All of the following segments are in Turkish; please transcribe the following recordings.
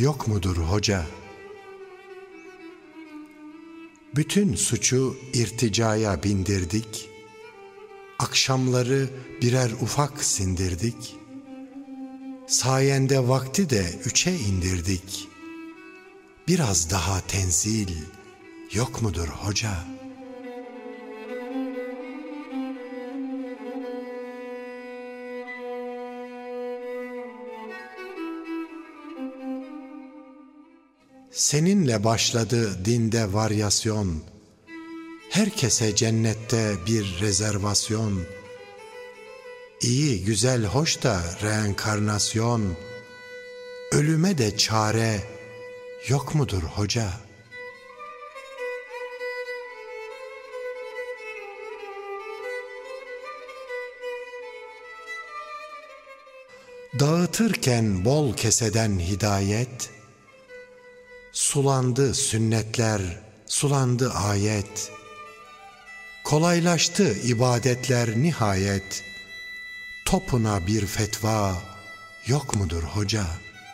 yok mudur hoca? Bütün suçu irticaya bindirdik, akşamları birer ufak sindirdik, sayende vakti de 3'e indirdik. Biraz daha tenzil yok mudur hoca? Seninle başladı dinde varyasyon, herkese cennette bir rezervasyon. İyi, güzel, hoş da reenkarnasyon, ölüme de çare yok mudur hoca? Dağıtırken bol keseden hidayet, sulandı sünnetler, sulandı ayet. Kolaylaştı ibadetler nihayet, topuna bir fetva yok mudur hoca?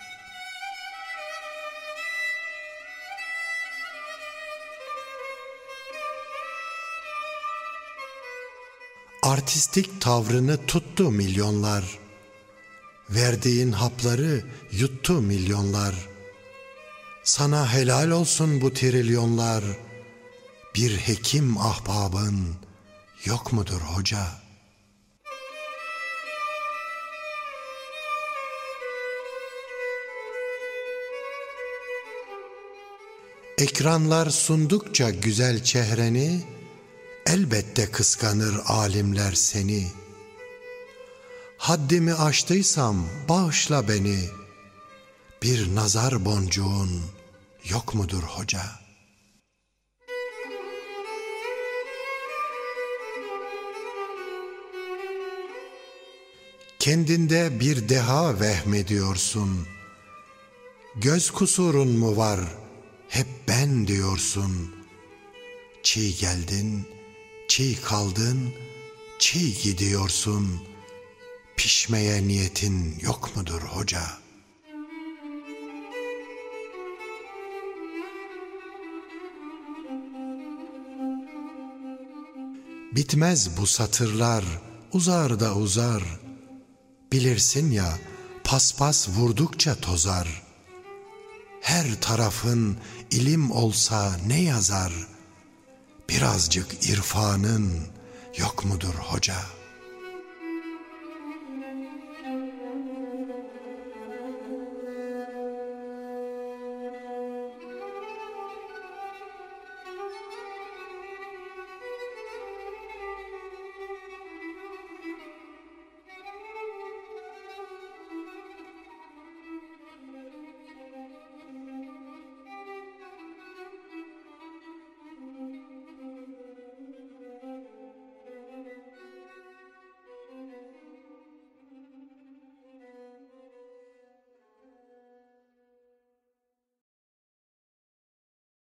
Artistik tavrını tuttu milyonlar, verdiğin hapları yuttu milyonlar. Sana helal olsun bu trilyonlar, bir hekim ahbabın yok mudur hoca? Ekranlar sundukça güzel çehreni, elbette kıskanır alimler seni. Haddimi aştıysam bağışla beni, bir nazar boncuğun yok mudur hoca? Kendinde bir deha vehmediyorsun, göz kusurun mu var, hep ben diyorsun. Çiğ geldin, çiğ kaldın, çiğ gidiyorsun. Pişmeye niyetin yok mudur hoca? Bitmez bu satırlar, uzar da uzar. Bilirsin ya, paspas vurdukça tozar. Her tarafın ilim olsa ne yazar? Birazcık irfanın yok mudur hoca?